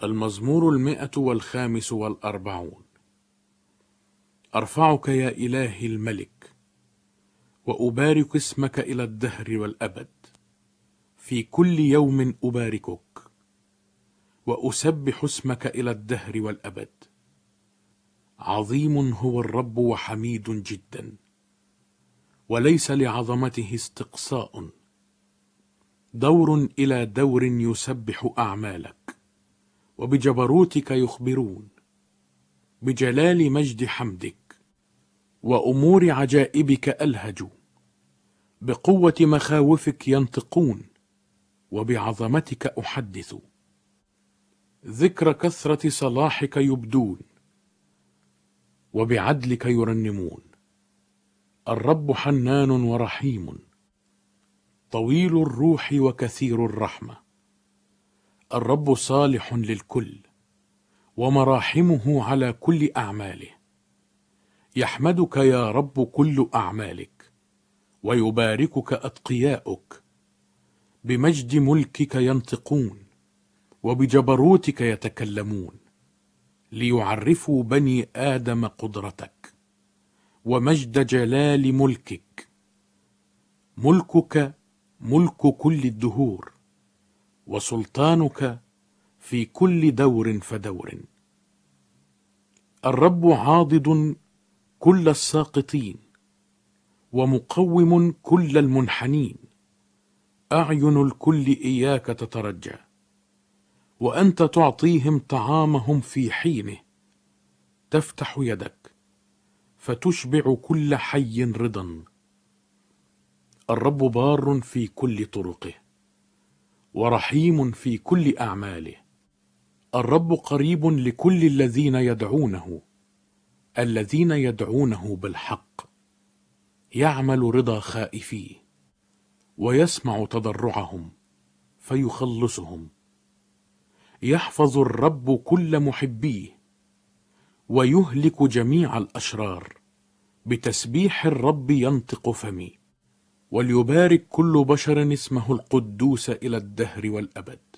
المزمور 145. أرفعك يا إلهي الملك، وأبارك اسمك إلى الدهر والأبد. في كل يوم أباركك، وأسبح اسمك إلى الدهر والأبد. عظيم هو الرب وحميد جدا، وليس لعظمته استقصاء. دور إلى دور يسبح أعمالك، وبجبروتك يخبرون، بجلال مجد حمدك وأمور عجائبك ألهجوا. بقوة مخاوفك ينطقون، وبعظمتك أحدث. ذكر كثرة صلاحك يبدون، وبعدلك يرنمون. الرب حنان ورحيم، طويل الروح وكثير الرحمة. الرب صالح للكل، ومراحمه على كل أعماله. يحمدك يا رب كل أعمالك، ويباركك أتقياؤك. بمجد ملكك ينطقون، وبجبروتك يتكلمون، ليعرفوا بني آدم قدرتك ومجد جلال ملكك. ملكك ملك كل الدهور، وسلطانك في كل دور فدور. الرب عاضد كل الساقطين، ومقوم كل المنحنين. أعين الكل إياك تترجى، وأنت تعطيهم طعامهم في حينه. تفتح يدك فتشبع كل حي رضا. الرب بار في كل طرقه، ورحيم في كل أعماله. الرب قريب لكل الذين يدعونه، الذين يدعونه بالحق. يعمل رضا خائفيه، ويسمع تضرعهم فيخلصهم. يحفظ الرب كل محبيه، ويهلك جميع الأشرار. بتسبيح الرب ينطق فمي، وليبارك كل بشر اسمه القدوس إلى الدهر والأبد.